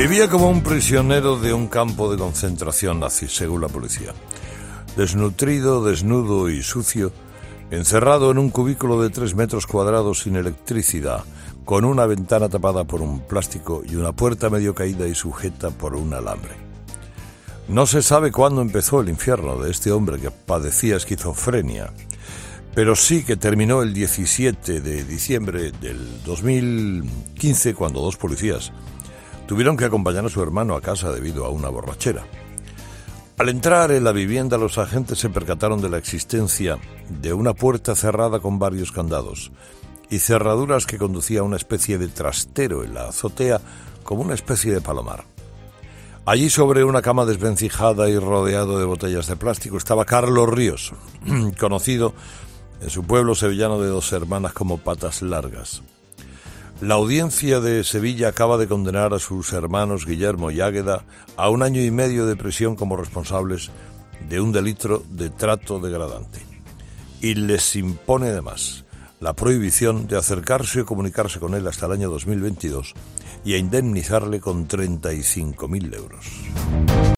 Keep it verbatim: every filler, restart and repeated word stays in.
Vivía como un prisionero de un campo de concentración nazi, según la policía. Desnutrido, desnudo y sucio, encerrado en un cubículo de tres metros cuadrados sin electricidad, con una ventana tapada por un plástico y una puerta medio caída y sujeta por un alambre. No se sabe cuándo empezó el infierno de este hombre que padecía esquizofrenia, pero sí que terminó el diecisiete de diciembre del dos mil quince, cuando dos policías tuvieron que acompañar a su hermano a casa debido a una borrachera. Al entrar en la vivienda, los agentes se percataron de la existencia de una puerta cerrada con varios candados y cerraduras que conducía a una especie de trastero en la azotea, como una especie de palomar. Allí, sobre una cama desvencijada y rodeado de botellas de plástico, estaba Carlos Ríos, conocido en su pueblo sevillano de Dos Hermanas como Patas Largas. La audiencia de Sevilla acaba de condenar a sus hermanos Guillermo y Águeda a un año y medio de prisión como responsables de un delito de trato degradante. Y les impone además la prohibición de acercarse o comunicarse con él hasta el año dos mil veintidós y a indemnizarle con treinta y cinco mil euros.